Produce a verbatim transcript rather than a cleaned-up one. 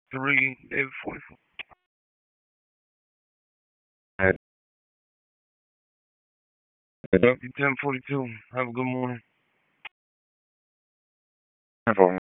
three, David forty-four. ten forty-two. Have a good morning.